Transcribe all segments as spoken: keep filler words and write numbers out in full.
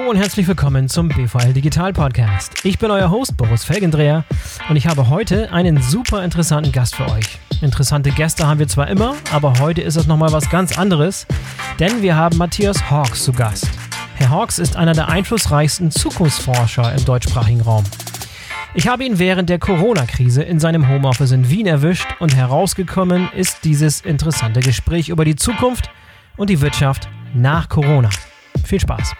Hallo und herzlich willkommen zum B V L Digital Podcast. Ich bin euer Host Boris Felgendreher und ich habe heute einen super interessanten Gast für euch. Interessante Gäste haben wir zwar immer, aber heute ist es nochmal was ganz anderes, denn wir haben Matthias Hawks zu Gast. Herr Hawks ist einer der einflussreichsten Zukunftsforscher im deutschsprachigen Raum. Ich habe ihn während der Corona-Krise in seinem Homeoffice in Wien erwischt und herausgekommen ist dieses interessante Gespräch über die Zukunft und die Wirtschaft nach Corona. Viel Spaß!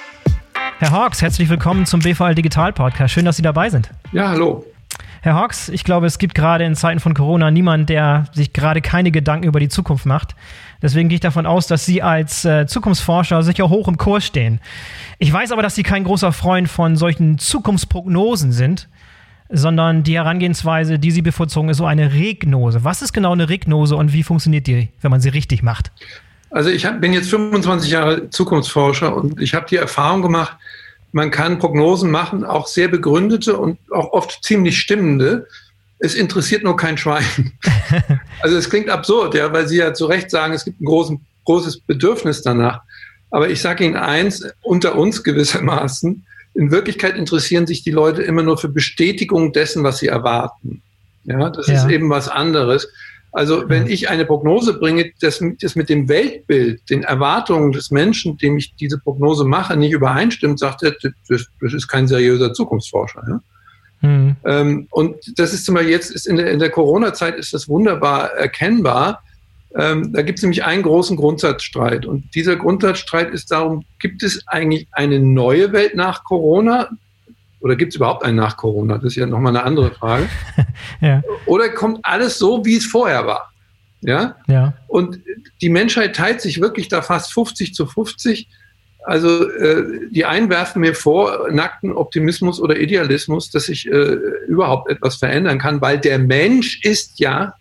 Herr Hawks, herzlich willkommen zum B V L Digital Podcast. Schön, dass Sie dabei sind. Ja, hallo. Herr Hawks, ich glaube, es gibt gerade in Zeiten von Corona niemanden, der sich gerade keine Gedanken über die Zukunft macht. Deswegen gehe ich davon aus, dass Sie als äh, Zukunftsforscher sicher hoch im Kurs stehen. Ich weiß aber, dass Sie kein großer Freund von solchen Zukunftsprognosen sind, sondern die Herangehensweise, die Sie bevorzugen, ist so eine Regnose. Was ist genau eine Regnose und wie funktioniert die, wenn man sie richtig macht? Also ich hab, bin jetzt fünfundzwanzig Jahre Zukunftsforscher und ich habe die Erfahrung gemacht, man kann Prognosen machen, auch sehr begründete und auch oft ziemlich stimmende. Es interessiert nur kein Schwein. Also es klingt absurd, ja, weil Sie ja zu Recht sagen, es gibt ein großen, großes Bedürfnis danach. Aber ich sage Ihnen eins, unter uns gewissermaßen, in Wirklichkeit interessieren sich die Leute immer nur für Bestätigung dessen, was sie erwarten. Ja, das ja. ist eben was anderes. Also wenn ich eine Prognose bringe, das, das mit dem Weltbild, den Erwartungen des Menschen, dem ich diese Prognose mache, nicht übereinstimmt, sagt er, das, das ist kein seriöser Zukunftsforscher. Ja? Mhm. Ähm, und das ist zum Beispiel jetzt, ist in der, in der Corona-Zeit ist das wunderbar erkennbar. Ähm, da gibt es nämlich einen großen Grundsatzstreit. Und dieser Grundsatzstreit ist darum, gibt es eigentlich eine neue Welt nach Corona? Oder gibt es überhaupt einen nach Corona? Das ist ja nochmal eine andere Frage. ja. Oder kommt alles so, wie es vorher war? Ja? Ja. Und die Menschheit teilt sich wirklich da fast fünfzig zu fünfzig. Also äh, die einen werfen mir vor, nackten Optimismus oder Idealismus, dass sich äh, überhaupt etwas verändern kann, weil der Mensch ist ja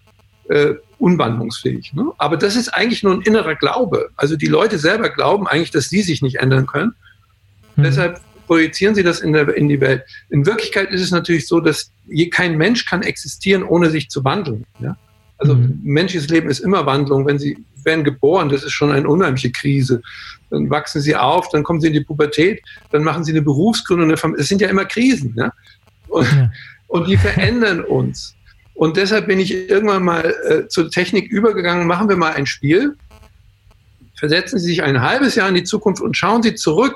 äh, unwandlungsfähig. Ne? Aber das ist eigentlich nur ein innerer Glaube. Also die Leute selber glauben eigentlich, dass sie sich nicht ändern können. Hm. Deshalb projizieren sie das in, der, in die Welt. In Wirklichkeit ist es natürlich so, dass je, kein Mensch kann existieren, ohne sich zu wandeln. Ja? Also mhm. menschliches Leben ist immer Wandlung. Wenn sie werden geboren, das ist schon eine unheimliche Krise. Dann wachsen sie auf, dann kommen sie in die Pubertät, dann machen sie eine Berufsgründung. Es sind ja immer Krisen. Ja? Und, ja. und die verändern uns. Und deshalb bin ich irgendwann mal äh, zur Technik übergegangen, machen wir mal ein Spiel. Versetzen Sie sich ein halbes Jahr in die Zukunft und schauen Sie zurück.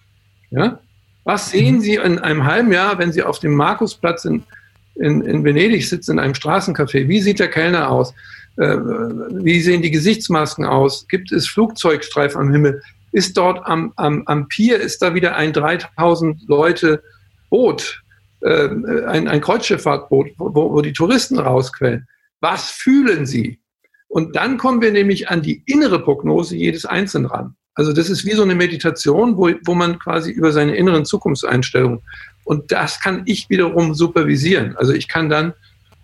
Ja? Was sehen Sie in einem halben Jahr, wenn Sie auf dem Markusplatz in, in, in Venedig sitzen, in einem Straßencafé? Wie sieht der Kellner aus? Äh, wie sehen die Gesichtsmasken aus? Gibt es Flugzeugstreifen am Himmel? Ist dort am, am, am Pier, ist da wieder ein dreitausend Leute Boot, äh, ein, ein Kreuzschifffahrtboot, wo, wo die Touristen rausquellen? Was fühlen Sie? Und dann kommen wir nämlich an die innere Prognose jedes Einzelnen ran. Also das ist wie so eine Meditation, wo, wo man quasi über seine inneren Zukunftseinstellungen, und das kann ich wiederum supervisieren. Also ich kann dann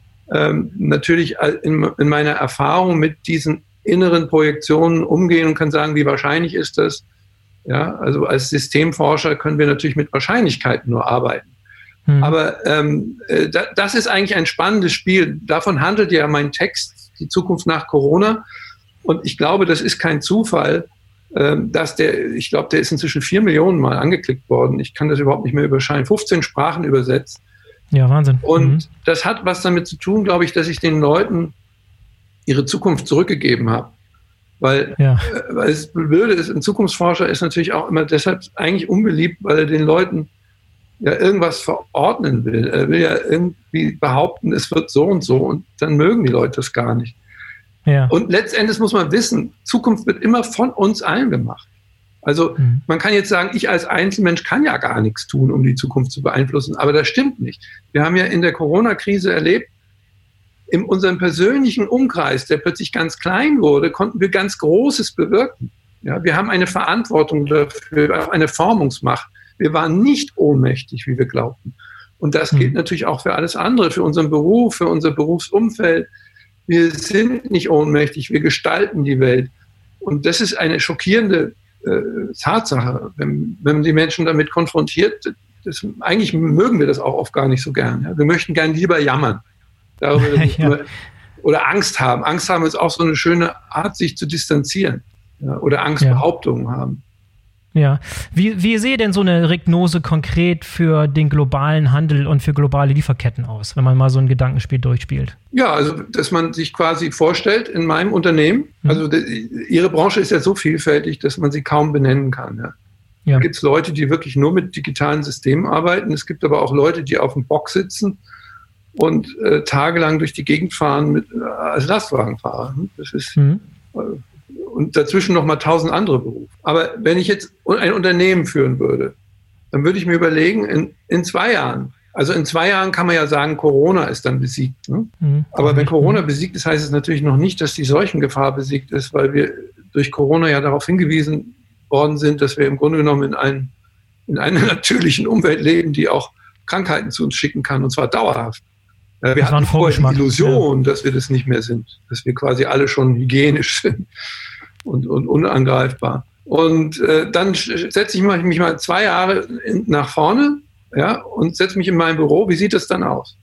ähm, natürlich in, in meiner Erfahrung mit diesen inneren Projektionen umgehen und kann sagen, wie wahrscheinlich ist das? Ja, also als Systemforscher können wir natürlich mit Wahrscheinlichkeiten nur arbeiten. Hm. Aber ähm, äh, da, das ist eigentlich ein spannendes Spiel. Davon handelt ja mein Text, die Zukunft nach Corona. Und ich glaube, das ist kein Zufall, dass der, ich glaube, der ist inzwischen vier Millionen Mal angeklickt worden. Ich kann das überhaupt nicht mehr überscheinen. fünfzehn Sprachen übersetzt. Ja, Wahnsinn. Und mhm. das hat was damit zu tun, glaube ich, dass ich den Leuten ihre Zukunft zurückgegeben habe. Weil, ja. äh, weil es blöde ist, ein Zukunftsforscher ist natürlich auch immer deshalb eigentlich unbeliebt, weil er den Leuten ja irgendwas verordnen will. Er will ja irgendwie behaupten, es wird so und so, und dann mögen die Leute das gar nicht. Ja. Und letztendlich muss man wissen, Zukunft wird immer von uns allen gemacht. Also mhm. man kann jetzt sagen, ich als Einzelmensch kann ja gar nichts tun, um die Zukunft zu beeinflussen, aber das stimmt nicht. Wir haben ja in der Corona-Krise erlebt, in unserem persönlichen Umkreis, der plötzlich ganz klein wurde, konnten wir ganz Großes bewirken. Ja, wir haben eine Verantwortung dafür, auch eine Formungsmacht. Wir waren nicht ohnmächtig, wie wir glaubten. Und das mhm. gilt natürlich auch für alles andere, für unseren Beruf, für unser Berufsumfeld. Wir sind nicht ohnmächtig, wir gestalten die Welt. Und das ist eine schockierende äh, Tatsache, wenn, wenn man die Menschen damit konfrontiert. Das, eigentlich mögen wir das auch oft gar nicht so gern. Ja? Wir möchten gern lieber jammern. Darüber, ja. Oder Angst haben. Angst haben ist auch so eine schöne Art, sich zu distanzieren. Ja? Oder Angstbehauptungen ja. haben. Ja. Wie, wie sehe denn so eine Regnose konkret für den globalen Handel und für globale Lieferketten aus, wenn man mal so ein Gedankenspiel durchspielt? Ja, also dass man sich quasi vorstellt in meinem Unternehmen, mhm. also die, Ihre Branche ist ja so vielfältig, dass man sie kaum benennen kann. Ja. Ja. Da gibt es Leute, die wirklich nur mit digitalen Systemen arbeiten. Es gibt aber auch Leute, die auf dem Bock sitzen und äh, tagelang durch die Gegend fahren mit, äh, als Lastwagenfahrer. Das ist... Mhm. Äh, und dazwischen noch mal tausend andere Berufe. Aber wenn ich jetzt ein Unternehmen führen würde, dann würde ich mir überlegen, in, in zwei Jahren, also in zwei Jahren kann man ja sagen, Corona ist dann besiegt. Ne? Mhm. Aber wenn Corona besiegt ist, heißt es natürlich noch nicht, dass die Seuchengefahr besiegt ist, weil wir durch Corona ja darauf hingewiesen worden sind, dass wir im Grunde genommen in, ein, in einer natürlichen Umwelt leben, die auch Krankheiten zu uns schicken kann, und zwar dauerhaft. Wir das hatten vorher die Illusion, ja. dass wir das nicht mehr sind, dass wir quasi alle schon hygienisch sind und, und unangreifbar. Und äh, dann setze ich mich mal zwei Jahre in, nach vorne, ja, und setze mich in mein Büro. Wie sieht das dann aus?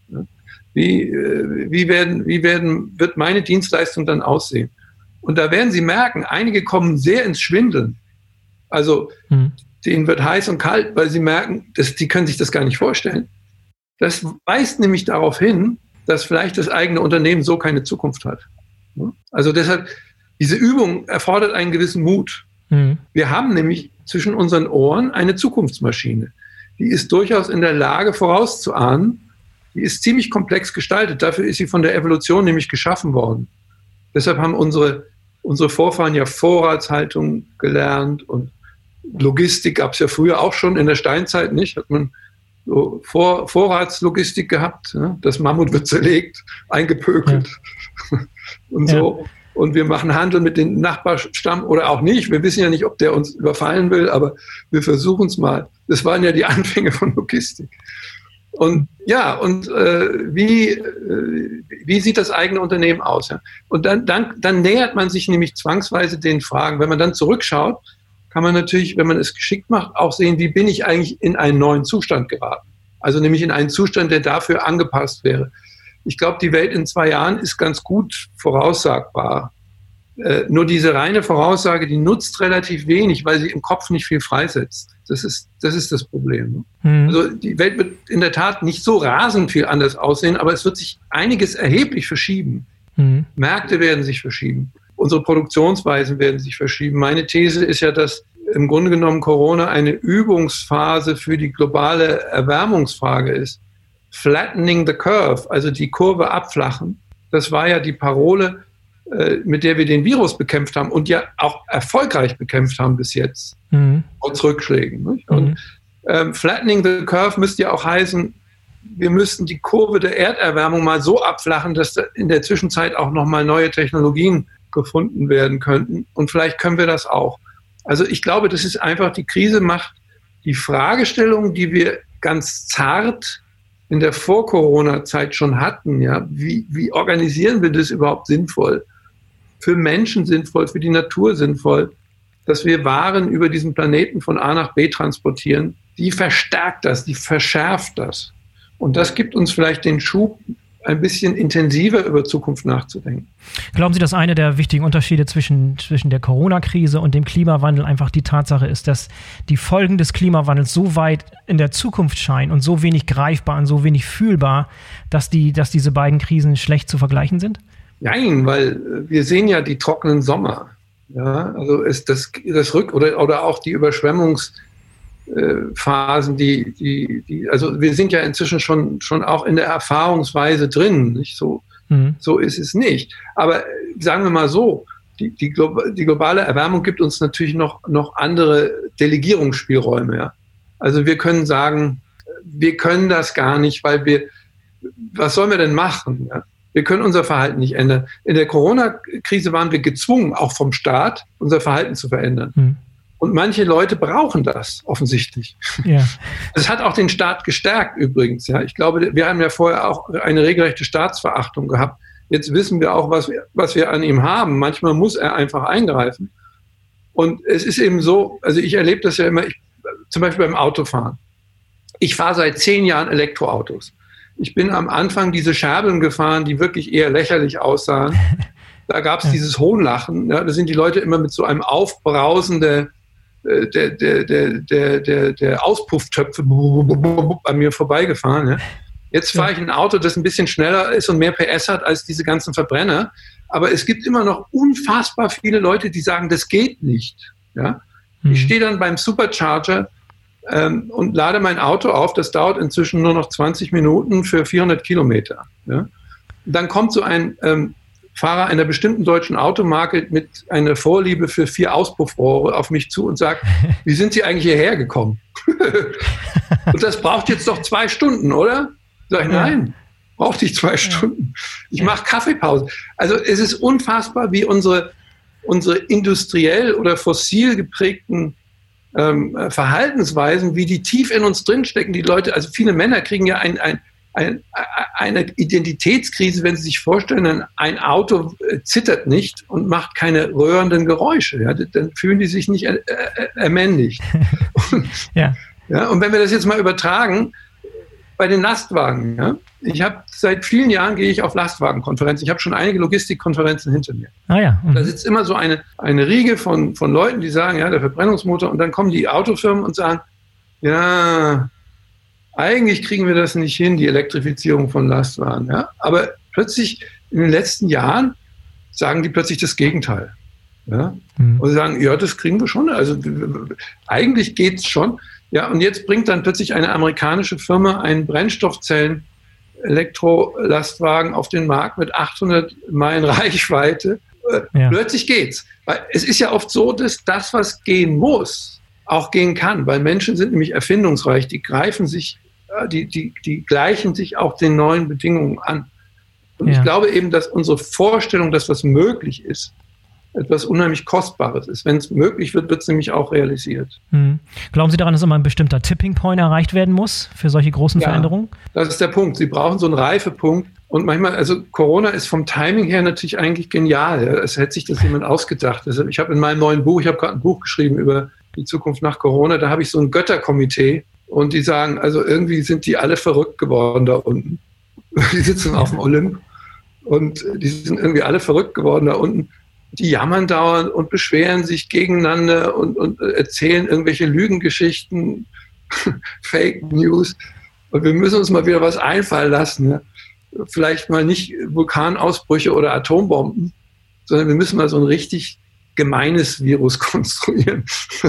Wie, äh, wie, werden, wie werden, wird meine Dienstleistung dann aussehen? Und da werden Sie merken, einige kommen sehr ins Schwindeln. Also hm. denen wird heiß und kalt, weil sie merken, dass, die können sich das gar nicht vorstellen. Das weist nämlich darauf hin, dass vielleicht das eigene Unternehmen so keine Zukunft hat. Also deshalb, diese Übung erfordert einen gewissen Mut. Mhm. Wir haben nämlich zwischen unseren Ohren eine Zukunftsmaschine. Die ist durchaus in der Lage, vorauszuahnen. Die ist ziemlich komplex gestaltet. Dafür ist sie von der Evolution nämlich geschaffen worden. Deshalb haben unsere, unsere Vorfahren ja Vorratshaltung gelernt und Logistik gab es ja früher auch schon in der Steinzeit nicht. Hat man so Vor, Vorratslogistik gehabt. Ne? Das Mammut wird zerlegt, eingepökelt ja. und so. Ja. Und wir machen Handel mit dem Nachbarstamm oder auch nicht. Wir wissen ja nicht, ob der uns überfallen will, aber wir versuchen es mal. Das waren ja die Anfänge von Logistik. Und ja, und äh, wie, äh, wie sieht das eigene Unternehmen aus? Ja? Und dann, dann, dann nähert man sich nämlich zwangsweise den Fragen. Wenn man dann zurückschaut, kann man natürlich, wenn man es geschickt macht, auch sehen, wie bin ich eigentlich in einen neuen Zustand geraten. Also nämlich in einen Zustand, der dafür angepasst wäre. Ich glaube, die Welt in zwei Jahren ist ganz gut voraussagbar. Äh, nur diese reine Voraussage, die nutzt relativ wenig, weil sie im Kopf nicht viel freisetzt. Das ist das, ist das Problem. Mhm. Also die Welt wird in der Tat nicht so rasend viel anders aussehen, aber es wird sich einiges erheblich verschieben. Mhm. Märkte werden sich verschieben. Unsere Produktionsweisen werden sich verschieben. Meine These ist ja, dass im Grunde genommen Corona eine Übungsphase für die globale Erwärmungsfrage ist. Flattening the curve, also die Kurve abflachen. Das war ja die Parole, mit der wir den Virus bekämpft haben und ja auch erfolgreich bekämpft haben bis jetzt. Mhm. Trotz Rückschlägen. Nicht? Und mhm. ähm, Flattening the curve müsste ja auch heißen, wir müssten die Kurve der Erderwärmung mal so abflachen, dass da in der Zwischenzeit auch nochmal neue Technologien gefunden werden könnten. Und vielleicht können wir das auch. Also ich glaube, das ist einfach, die Krise macht die Fragestellung, die wir ganz zart in der Vor-Corona-Zeit schon hatten. Ja, wie, wie organisieren wir das überhaupt sinnvoll? Für Menschen sinnvoll, für die Natur sinnvoll, dass wir Waren über diesen Planeten von A nach B transportieren, die verstärkt das, die verschärft das. Und das gibt uns vielleicht den Schub, ein bisschen intensiver über Zukunft nachzudenken. Glauben Sie, dass einer der wichtigen Unterschiede zwischen, zwischen der Corona-Krise und dem Klimawandel einfach die Tatsache ist, dass die Folgen des Klimawandels so weit in der Zukunft scheinen und so wenig greifbar und so wenig fühlbar, dass, die, dass diese beiden Krisen schlecht zu vergleichen sind? Nein, weil wir sehen ja die trockenen Sommer. Ja, also ist das, das Rück- oder, oder auch die Überschwemmungs- Phasen, die, die, die, also wir sind ja inzwischen schon, schon auch in der Erfahrungsweise drin, nicht so, mhm. so ist es nicht. Aber sagen wir mal so, die, die, die globale Erwärmung gibt uns natürlich noch, noch andere Delegierungsspielräume, ja. Also wir können sagen, wir können das gar nicht, weil wir, was sollen wir denn machen, ja? Wir können unser Verhalten nicht ändern. In der Corona-Krise waren wir gezwungen, auch vom Staat, unser Verhalten zu verändern. Mhm. Und manche Leute brauchen das offensichtlich. Ja. Das hat auch den Staat gestärkt übrigens. Ja, ich glaube, wir haben ja vorher auch eine regelrechte Staatsverachtung gehabt. Jetzt wissen wir auch, was wir, was wir an ihm haben. Manchmal muss er einfach eingreifen. Und es ist eben so, also ich erlebe das ja immer, ich, zum Beispiel beim Autofahren. Ich fahre seit zehn Jahren Elektroautos. Ich bin am Anfang diese Scherbeln gefahren, die wirklich eher lächerlich aussahen. Da gab es ja. dieses Hohnlachen. Ja, da sind die Leute immer mit so einem aufbrausenden der, der, der, der, der, der Auspufftöpfe an mir vorbeigefahren. Ja. Jetzt fahre ich ein Auto, das ein bisschen schneller ist und mehr P S hat als diese ganzen Verbrenner. Aber es gibt immer noch unfassbar viele Leute, die sagen, das geht nicht. Ja. Mhm. Ich stehe dann beim Supercharger ähm, und lade mein Auto auf. Das dauert inzwischen nur noch zwanzig Minuten für vierhundert Kilometer. Ja. Und dann kommt so ein ähm, Fahrer einer bestimmten deutschen Automarke mit einer Vorliebe für vier Auspuffrohre auf mich zu und sagt, wie sind Sie eigentlich hierher gekommen? Und das braucht jetzt doch zwei Stunden, oder? Sag ich, nein, braucht nicht zwei Stunden. Ich mache Kaffeepause. Also es ist unfassbar, wie unsere, unsere industriell oder fossil geprägten ähm, Verhaltensweisen, wie die tief in uns drinstecken. Die Leute, also viele Männer kriegen ja ein, ein Ein, eine Identitätskrise, wenn Sie sich vorstellen, ein Auto zittert nicht und macht keine rührenden Geräusche. Ja, dann fühlen die sich nicht er, er, ermännlicht. Und, ja. Ja, und wenn wir das jetzt mal übertragen, bei den Lastwagen, ja, ich habe seit vielen Jahren gehe ich auf Lastwagenkonferenzen. Ich habe schon einige Logistikkonferenzen hinter mir. Ah ja. Mhm. Da sitzt immer so eine, eine Riege von, von Leuten, die sagen, ja, der Verbrennungsmotor, und dann kommen die Autofirmen und sagen, ja, eigentlich kriegen wir das nicht hin, die Elektrifizierung von Lastwagen. Ja? Aber plötzlich in den letzten Jahren sagen die plötzlich das Gegenteil. Ja? Mhm. Und sie sagen, ja, das kriegen wir schon. Also eigentlich geht es schon. Ja, und jetzt bringt dann plötzlich eine amerikanische Firma einen Brennstoffzellen-Elektrolastwagen auf den Markt mit achthundert Meilen Reichweite. Ja. Plötzlich geht's. Weil es ist ja oft so, dass das, was gehen muss, auch gehen kann. Weil Menschen sind nämlich erfindungsreich. Die greifen sich Die, die, die gleichen sich auch den neuen Bedingungen an. Und ja. ich glaube eben, dass unsere Vorstellung, dass was möglich ist, etwas unheimlich Kostbares ist. Wenn es möglich wird, wird es nämlich auch realisiert. Hm. Glauben Sie daran, dass immer ein bestimmter Tipping Point erreicht werden muss für solche großen ja, Veränderungen? Das ist der Punkt. Sie brauchen so einen Reifepunkt. Und manchmal, also Corona ist vom Timing her natürlich eigentlich genial. Es hätte sich das jemand ausgedacht. Also ich habe in meinem neuen Buch, ich habe gerade ein Buch geschrieben über die Zukunft nach Corona, da habe ich so ein Götterkomitee. Und die sagen, also irgendwie sind die alle verrückt geworden da unten. Die sitzen auf dem Olymp und die sind irgendwie alle verrückt geworden da unten. Die jammern dauernd und beschweren sich gegeneinander und, und erzählen irgendwelche Lügengeschichten, Fake News. Und wir müssen uns mal wieder was einfallen lassen. Ja? Vielleicht mal nicht Vulkanausbrüche oder Atombomben, sondern wir müssen mal so ein richtig gemeines Virus konstruieren.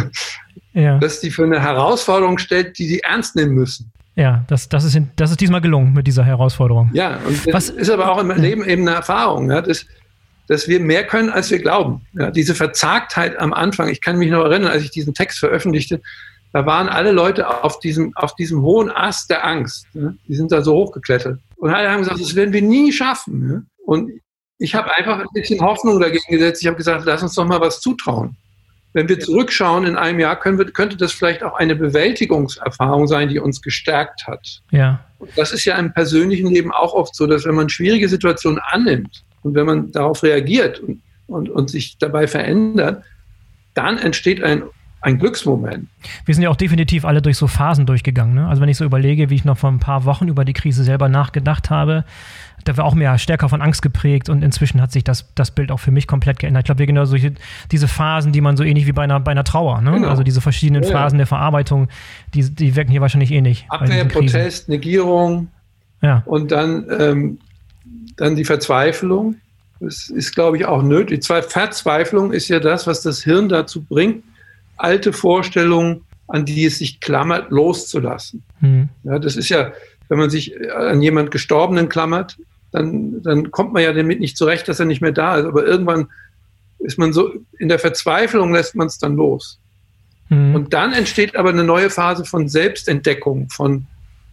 Ja. Dass die für eine Herausforderung stellt, die sie ernst nehmen müssen. Ja, das, das, ist, das ist diesmal gelungen mit dieser Herausforderung. Ja, und das Was, ist aber auch im Leben eben eine Erfahrung, ja, dass, dass wir mehr können, als wir glauben. Ja, diese Verzagtheit am Anfang, ich kann mich noch erinnern, als ich diesen Text veröffentlichte, da waren alle Leute auf diesem, auf diesem hohen Ast der Angst. Ja, die sind da so hochgeklettert. Und alle haben gesagt, das werden wir nie schaffen. Ja. Und ich habe einfach ein bisschen Hoffnung dagegen gesetzt. Ich habe gesagt, lass uns doch mal was zutrauen. Wenn wir zurückschauen in einem Jahr, können wir, könnte das vielleicht auch eine Bewältigungserfahrung sein, die uns gestärkt hat. Ja. Und das ist ja im persönlichen Leben auch oft so, dass wenn man schwierige Situationen annimmt und wenn man darauf reagiert und, und, und sich dabei verändert, dann entsteht ein ein Glücksmoment. Wir sind ja auch definitiv alle durch so Phasen durchgegangen. Ne? Also wenn ich so überlege, wie ich noch vor ein paar Wochen über die Krise selber nachgedacht habe, da war auch mehr stärker von Angst geprägt und inzwischen hat sich das, das Bild auch für mich komplett geändert. Ich glaube, wir genau solche, diese Phasen, die man so ähnlich wie bei einer, bei einer Trauer, ne? Genau. Also diese verschiedenen ja, Phasen ja. der Verarbeitung, die, die wirken hier wahrscheinlich ähnlich. Abwehr, Protest, Negierung ja. und dann, ähm, dann die Verzweiflung. Das ist, glaube ich, auch nötig. Die Verzweiflung ist ja das, was das Hirn dazu bringt, alte Vorstellungen, an die es sich klammert, loszulassen. Mhm. Ja, das ist ja, wenn man sich an jemand Gestorbenen klammert, dann, dann kommt man ja damit nicht zurecht, dass er nicht mehr da ist. Aber irgendwann ist man so, in der Verzweiflung lässt man es dann los. Mhm. Und dann entsteht aber eine neue Phase von Selbstentdeckung, von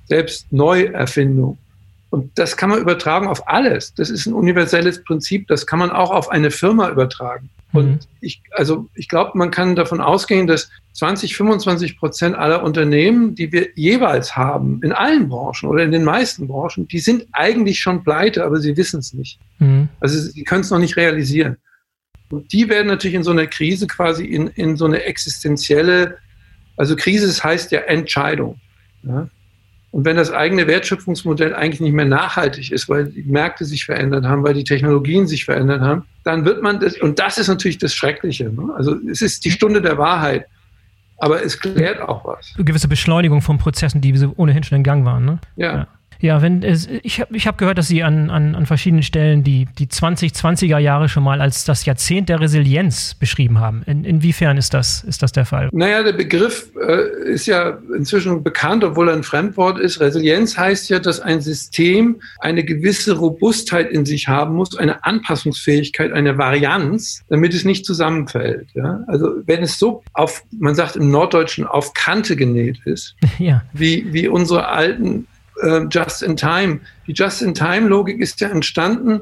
Selbstneuerfindung. Und das kann man übertragen auf alles. Das ist ein universelles Prinzip, das kann man auch auf eine Firma übertragen. Und ich, also ich glaube, man kann davon ausgehen, dass zwanzig, fünfundzwanzig Prozent aller Unternehmen, die wir jeweils haben, in allen Branchen oder in den meisten Branchen, die sind eigentlich schon pleite, aber sie wissen es nicht. Mhm. Also sie können es noch nicht realisieren. Und die werden natürlich in so einer Krise quasi in, in so eine existenzielle, also Krise, das heißt ja Entscheidung. Ja? Und wenn das eigene Wertschöpfungsmodell eigentlich nicht mehr nachhaltig ist, weil die Märkte sich verändert haben, weil die Technologien sich verändert haben, dann wird man das, und das ist natürlich das Schreckliche, ne? Also es ist die Stunde der Wahrheit. Aber es klärt auch was. Eine gewisse Beschleunigung von Prozessen, die ohnehin schon in Gang waren, ne? Ja. ja. Ja, wenn es, ich habe ich hab gehört, dass Sie an, an, an verschiedenen Stellen die, die zwanzig zwanziger Jahre schon mal als das Jahrzehnt der Resilienz beschrieben haben. In, inwiefern ist das, ist das der Fall? Naja, der Begriff äh, ist ja inzwischen bekannt, obwohl er ein Fremdwort ist. Resilienz heißt ja, dass ein System eine gewisse Robustheit in sich haben muss, eine Anpassungsfähigkeit, eine Varianz, damit es nicht zusammenfällt. Ja? Also wenn es so auf, man sagt im Norddeutschen, auf Kante genäht ist, ja. wie, wie unsere alten Just-in-Time. Die Just-in-Time-Logik ist ja entstanden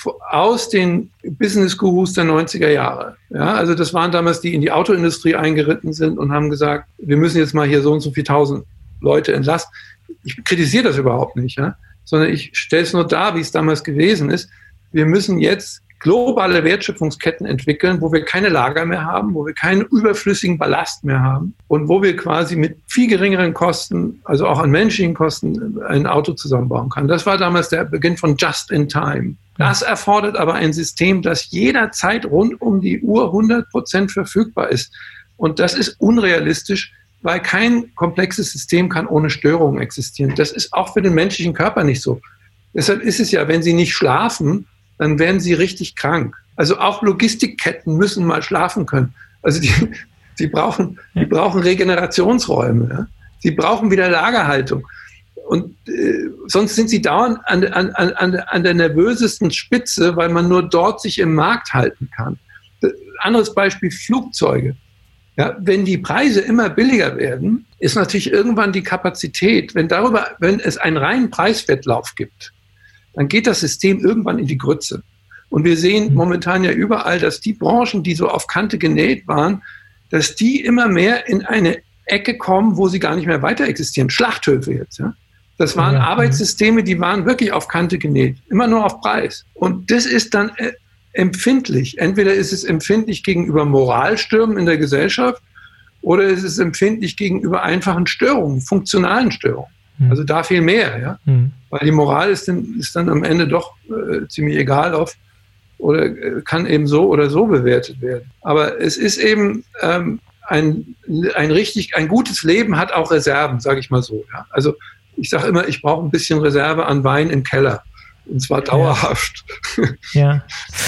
aus den Business-Gurus der neunziger Jahre. Ja, also das waren damals die, die in die Autoindustrie eingeritten sind und haben gesagt, wir müssen jetzt mal hier so und so viel tausend Leute entlassen. Ich kritisiere das überhaupt nicht, ja, sondern ich stelle es nur dar, wie es damals gewesen ist. Wir müssen jetzt globale Wertschöpfungsketten entwickeln, wo wir keine Lager mehr haben, wo wir keinen überflüssigen Ballast mehr haben und wo wir quasi mit viel geringeren Kosten, also auch an menschlichen Kosten, ein Auto zusammenbauen können. Das war damals der Beginn von Just in Time. Das erfordert aber ein System, das jederzeit rund um die Uhr hundert Prozent verfügbar ist. Und das ist unrealistisch, weil kein komplexes System kann ohne Störungen existieren. Das ist auch für den menschlichen Körper nicht so. Deshalb ist es ja, wenn Sie nicht schlafen, dann werden sie richtig krank. Also auch Logistikketten müssen mal schlafen können. Also die, die, brauchen, die brauchen Regenerationsräume. Ja? Sie brauchen wieder Lagerhaltung. Und äh, sonst sind sie dauernd an, an, an, an der nervösesten Spitze, weil man nur dort sich im Markt halten kann. Anderes Beispiel, Flugzeuge. Ja, wenn die Preise immer billiger werden, ist natürlich irgendwann die Kapazität, wenn darüber, wenn es einen reinen Preiswettlauf gibt, dann geht das System irgendwann in die Grütze. Und wir sehen momentan ja überall, dass die Branchen, die so auf Kante genäht waren, dass die immer mehr in eine Ecke kommen, wo sie gar nicht mehr weiter existieren. Schlachthöfe jetzt. Ja? Das waren ja. Arbeitssysteme, die waren wirklich auf Kante genäht, immer nur auf Preis. Und das ist dann äh, empfindlich. Entweder ist es empfindlich gegenüber Moralstürmen in der Gesellschaft oder ist es empfindlich gegenüber einfachen Störungen, funktionalen Störungen. Also da viel mehr, ja. Mhm. Weil die Moral ist dann, ist dann am Ende doch äh, ziemlich egal auf oder äh, kann eben so oder so bewertet werden. Aber es ist eben ähm, ein, ein richtig, ein gutes Leben hat auch Reserven, sage ich mal so. Ja? Also ich sage immer, ich brauche ein bisschen Reserve an Wein im Keller. Und zwar dauerhaft. Ja.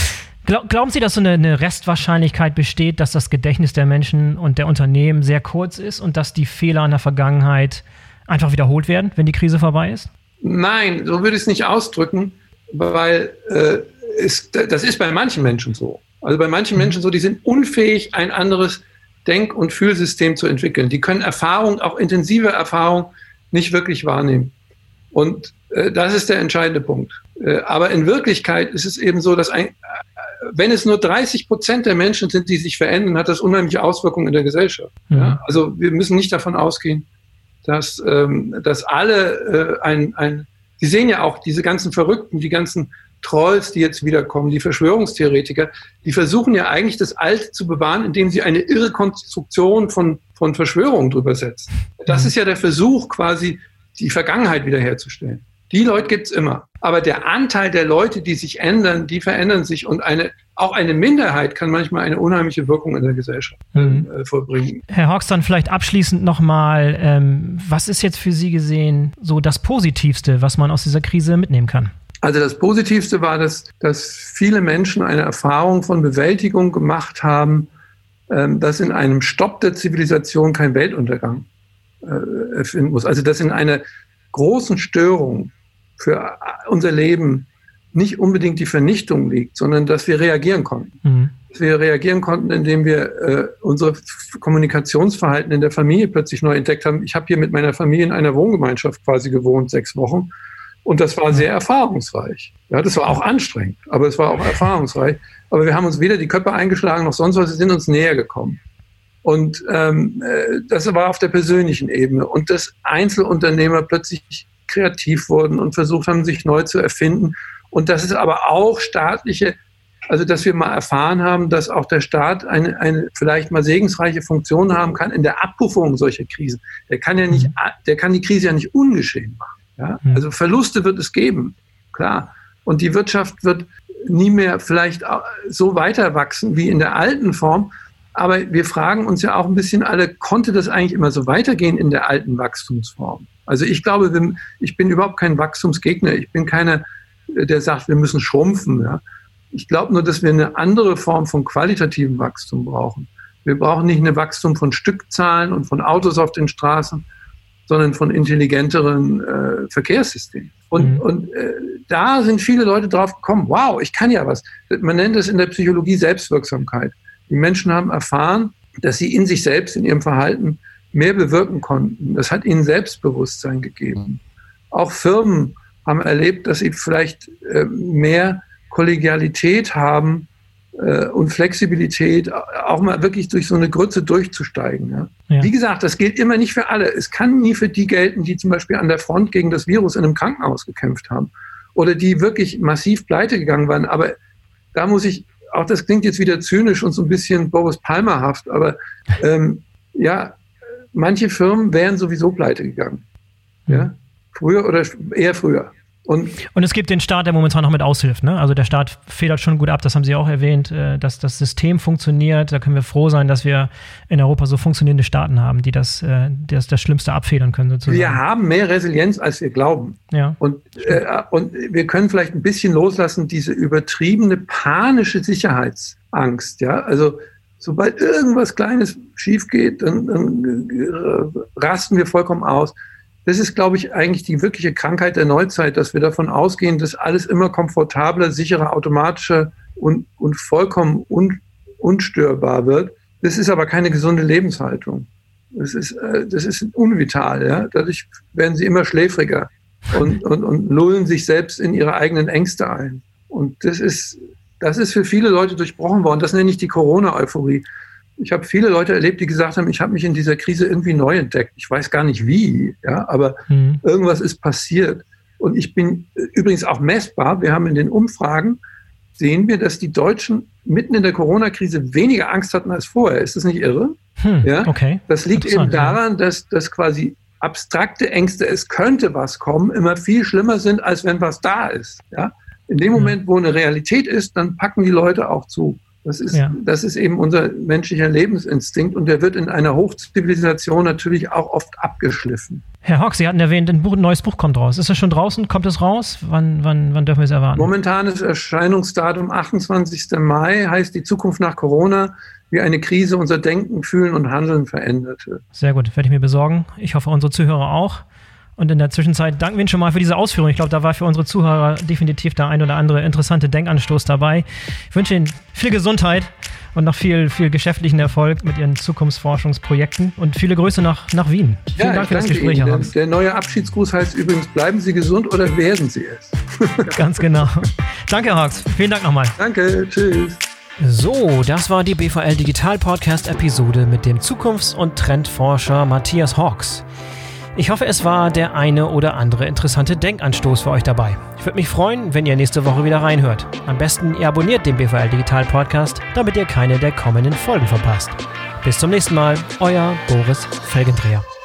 ja. Glauben Sie, dass so eine, eine Restwahrscheinlichkeit besteht, dass das Gedächtnis der Menschen und der Unternehmen sehr kurz ist und dass die Fehler in der Vergangenheit einfach wiederholt werden, wenn die Krise vorbei ist? Nein, so würde ich es nicht ausdrücken, weil äh, es, das ist bei manchen Menschen so. Also bei manchen mhm. Menschen so, die sind unfähig, ein anderes Denk- und Fühlsystem zu entwickeln. Die können Erfahrung, auch intensive Erfahrung, nicht wirklich wahrnehmen. Und äh, das ist der entscheidende Punkt. Äh, aber in Wirklichkeit ist es eben so, dass ein, äh, wenn es nur dreißig Prozent der Menschen sind, die sich verändern, hat das unheimliche Auswirkungen in der Gesellschaft. Mhm. Ja? Also wir müssen nicht davon ausgehen, dass, ähm, dass alle äh, ein, ein, Sie sehen ja auch diese ganzen Verrückten, die ganzen Trolls, die jetzt wiederkommen, die Verschwörungstheoretiker, die versuchen ja eigentlich das Alte zu bewahren, indem sie eine irre Konstruktion von, von Verschwörungen drüber setzen. Das ist ja der Versuch, quasi die Vergangenheit wiederherzustellen. Die Leute gibt's immer. Aber der Anteil der Leute, die sich ändern, die verändern sich. Und eine, auch eine Minderheit kann manchmal eine unheimliche Wirkung in der Gesellschaft mhm. äh, vollbringen. Herr Hawks, dann vielleicht abschließend nochmal, ähm, was ist jetzt für Sie gesehen so das Positivste, was man aus dieser Krise mitnehmen kann? Also das Positivste war, dass, dass viele Menschen eine Erfahrung von Bewältigung gemacht haben, ähm, dass in einem Stopp der Zivilisation kein Weltuntergang äh, erfinden muss. Also dass in einer großen Störung für unser Leben nicht unbedingt die Vernichtung liegt, sondern dass wir reagieren konnten. Mhm. Dass wir reagieren konnten, indem wir äh, unsere Kommunikationsverhalten in der Familie plötzlich neu entdeckt haben. Ich habe hier mit meiner Familie in einer Wohngemeinschaft quasi gewohnt, sechs Wochen. Und das war sehr erfahrungsreich. Ja, das war auch anstrengend, aber es war auch erfahrungsreich. Aber wir haben uns weder die Köpfe eingeschlagen noch sonst was, wir sind uns näher gekommen. Und ähm, das war auf der persönlichen Ebene. Und dass Einzelunternehmer plötzlich kreativ wurden und versucht haben, sich neu zu erfinden. Und das ist aber auch staatliche, also dass wir mal erfahren haben, dass auch der Staat eine, eine vielleicht mal segensreiche Funktion haben kann in der Abpuffung solcher Krisen. Der kann ja nicht, der kann die Krise ja nicht ungeschehen machen. Ja? Also Verluste wird es geben, klar. Und die Wirtschaft wird nie mehr vielleicht so weiter wachsen wie in der alten Form. aber wir fragen uns ja auch ein bisschen alle, konnte das eigentlich immer so weitergehen in der alten Wachstumsform? Also ich glaube, ich bin überhaupt kein Wachstumsgegner. Ich bin keiner, der sagt, wir müssen schrumpfen. Ja? Ich glaube nur, dass wir eine andere Form von qualitativem Wachstum brauchen. Wir brauchen nicht ein Wachstum von Stückzahlen und von Autos auf den Straßen, sondern von intelligenteren äh, Verkehrssystemen. Und, mhm. und äh, da sind viele Leute drauf gekommen, wow, ich kann ja was. Man nennt es in der Psychologie Selbstwirksamkeit. Die Menschen haben erfahren, dass sie in sich selbst, in ihrem Verhalten mehr bewirken konnten. Das hat ihnen Selbstbewusstsein gegeben. Auch Firmen haben erlebt, dass sie vielleicht äh, mehr Kollegialität haben äh, und Flexibilität, auch mal wirklich durch so eine Grütze durchzusteigen. Ja? Ja. Wie gesagt, das gilt immer nicht für alle. Es kann nie für die gelten, die zum Beispiel an der Front gegen das Virus in einem Krankenhaus gekämpft haben oder die wirklich massiv pleite gegangen waren. Aber da muss ich, auch das klingt jetzt wieder zynisch und so ein bisschen Boris Palmer-haft, aber ähm, ja, manche Firmen wären sowieso pleite gegangen. Ja? Früher oder eher früher. Und, und es gibt den Staat, der momentan noch mit aushilft. Ne? Also der Staat federt schon gut ab, das haben Sie auch erwähnt, dass das System funktioniert. Da können wir froh sein, dass wir in Europa so funktionierende Staaten haben, die das, das, das Schlimmste abfedern können. Sozusagen. Wir haben mehr Resilienz, als wir glauben. Ja. Und, äh, und wir können vielleicht ein bisschen loslassen, diese übertriebene panische Sicherheitsangst. Ja? Also sobald irgendwas Kleines schief geht, dann, dann rasten wir vollkommen aus. Das ist, glaube ich, eigentlich die wirkliche Krankheit der Neuzeit, dass wir davon ausgehen, dass alles immer komfortabler, sicherer, automatischer und, und vollkommen un, unstörbar wird. Das ist aber keine gesunde Lebenshaltung. Das ist, das ist unvital. Ja? Dadurch werden sie immer schläfriger und, und, und lullen sich selbst in ihre eigenen Ängste ein. Und das ist, das ist für viele Leute durchbrochen worden. Das nenne ich die Corona-Euphorie. Ich habe viele Leute erlebt, die gesagt haben, ich habe mich in dieser Krise irgendwie neu entdeckt. Ich weiß gar nicht wie, ja, aber mhm. irgendwas ist passiert. Und ich bin übrigens auch messbar. Wir haben in den Umfragen, sehen wir, dass die Deutschen mitten in der Corona-Krise weniger Angst hatten als vorher. Ist das nicht irre? Hm, ja? Okay. Das liegt eben daran, dass, dass quasi abstrakte Ängste, es könnte was kommen, immer viel schlimmer sind, als wenn was da ist. Ja? In dem Moment, wo eine Realität ist, dann packen die Leute auch zu. Das ist, ja. das ist eben unser menschlicher Lebensinstinkt und der wird in einer Hochzivilisation natürlich auch oft abgeschliffen. Herr Hawkes, Sie hatten erwähnt, ein, Buch, ein neues Buch kommt raus. Ist das schon draußen? Kommt es raus? Wann, wann, wann dürfen wir es erwarten? Momentanes Erscheinungsdatum achtundzwanzigsten Mai, heißt Die Zukunft nach Corona, wie eine Krise unser Denken, Fühlen und Handeln veränderte. Sehr gut, werde ich mir besorgen. Ich hoffe, unsere Zuhörer auch. Und in der Zwischenzeit danken wir Ihnen schon mal für diese Ausführung. Ich glaube, da war für unsere Zuhörer definitiv der ein oder andere interessante Denkanstoß dabei. Ich wünsche Ihnen viel Gesundheit und noch viel, viel geschäftlichen Erfolg mit Ihren Zukunftsforschungsprojekten und viele Grüße nach, nach Wien. Vielen ja, Dank für das Gespräch, Ihnen. Herr Hawkes. Der, der neue Abschiedsgruß heißt übrigens, bleiben Sie gesund oder werden Sie es? Ganz genau. Danke, Herr Hawkes. Vielen Dank nochmal. Danke, tschüss. So, das war die B V L Digital Podcast Episode mit dem Zukunfts- und Trendforscher Matthias Hawkes. Ich hoffe, es war der eine oder andere interessante Denkanstoß für euch dabei. Ich würde mich freuen, wenn ihr nächste Woche wieder reinhört. Am besten ihr abonniert den B V L Digital Podcast, damit ihr keine der kommenden Folgen verpasst. Bis zum nächsten Mal, euer Boris Felgendreher.